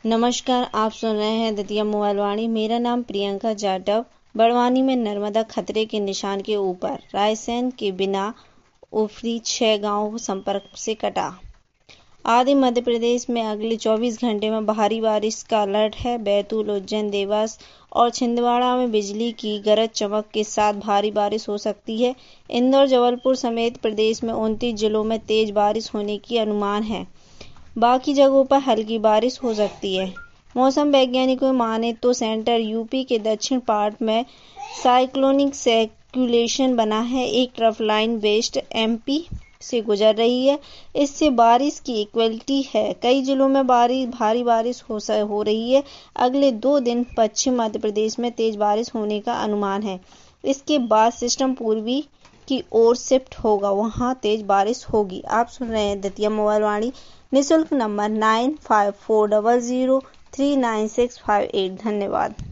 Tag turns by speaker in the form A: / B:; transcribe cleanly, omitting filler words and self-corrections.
A: नमस्कार, आप सुन रहे हैं दतिया मोबाइल वाणी। मेरा नाम प्रियंका जाटव। बड़वानी में नर्मदा खतरे के निशान के ऊपर, रायसेन के बिना उफरी 6 गांव संपर्क से कटा। आधे मध्य प्रदेश में अगले 24 घंटे में भारी बारिश का अलर्ट है। बैतूल, उज्जैन, देवास और छिंदवाड़ा में बिजली की गरज चमक के साथ भारी बारिश हो सकती है। इंदौर, जबलपुर समेत प्रदेश में 29 जिलों में तेज बारिश होने की अनुमान है। बाकी जगहों पर हल्की बारिश हो सकती है। मौसम वैज्ञानिकों माने तो सेंटर यूपी के दक्षिण पार्ट में साइक्लोनिक सर्कुलेशन बना है। एक ट्रफ लाइन वेस्ट एमपी से गुजर रही है। इससे बारिश की इक्वलिटी है। कई जिलों में भारी बारिश हो रही है। अगले 2 दिन पश्चिम मध्य प्रदेश में तेज बारिश होने का अनुमान है। इसके बाद सिस्टम पूर्वी की ओर शिफ्ट होगा, वहां तेज बारिश होगी। आप सुन रहे हैं दतिया मोबाइल वाणी। निःशुल्क नंबर 9540039658। धन्यवाद।